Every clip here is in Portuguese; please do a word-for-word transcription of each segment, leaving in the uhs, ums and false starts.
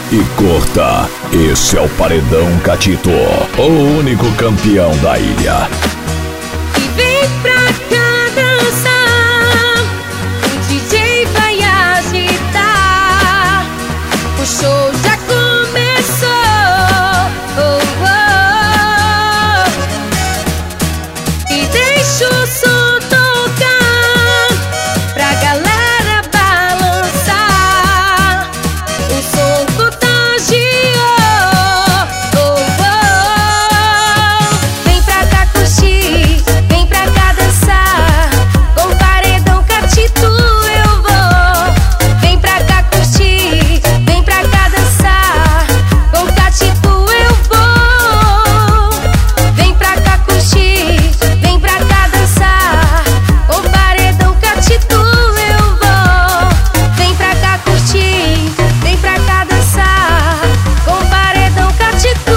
e curta. Esse é o Paredão Catito, o único campeão da ilha. E vem pra cá dançar, o D J vai agitar, o show já começou. Oh, oh. E deixa o som tocar pra galera balançar, o som contagiou. Oh, oh. Vem pra cá curtir, vem pra cá dançar, com Paredão Catito eu vou. Vem pra cá curtir, vem pra cá dançar, com Catito eu vou. Vem pra cá curtir, vem pra cá dançar, com Paredão Catito eu vou. Vem pra cá curtir, vem pra cá dançar, com Paredão Catito.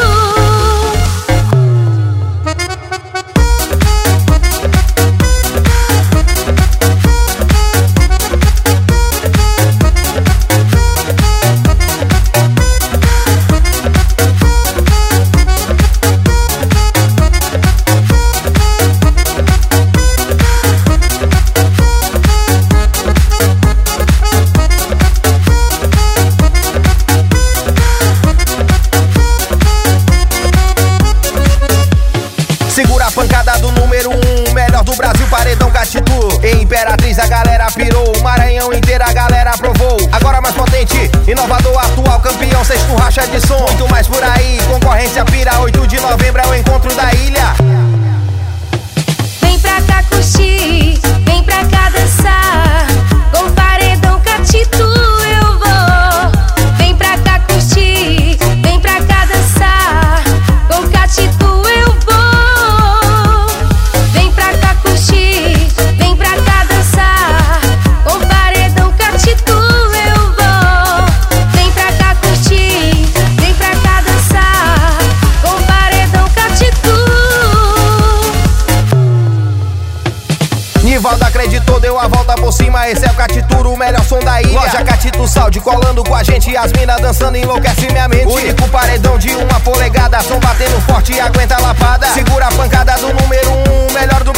Segura a pancada do número um, melhor do Brasil, Paredão Catito. Em Imperatriz a galera pirou, Maranhão inteira a galera aprovou. Agora mais potente, inovador, atual campeão, sexto racha de som. Muito mais por aí, concorrência pira. Oito de novembro é o encontro da ilha. Vem pra cá curtir, vem pra cá dançar, com Paredão Catito eu vou. Vem pra cá curtir, vem pra cá dançar, com Catito eu vou. Vem pra cá curtir, vem pra cá dançar, com Paredão Catito eu vou. Vem pra cá curtir, vem pra cá dançar, com Paredão Catito. Nivaldo acreditou, deu a volta por cima. Esse é o Catituro, o melhor som da ilha. Loja Catito Saúde, colando com a gente. As minas dançando, enlouquece minha mente. Único paredão de uma polegada, som batendo forte e aguenta a lapada. Segura a pancada do número um, melhor do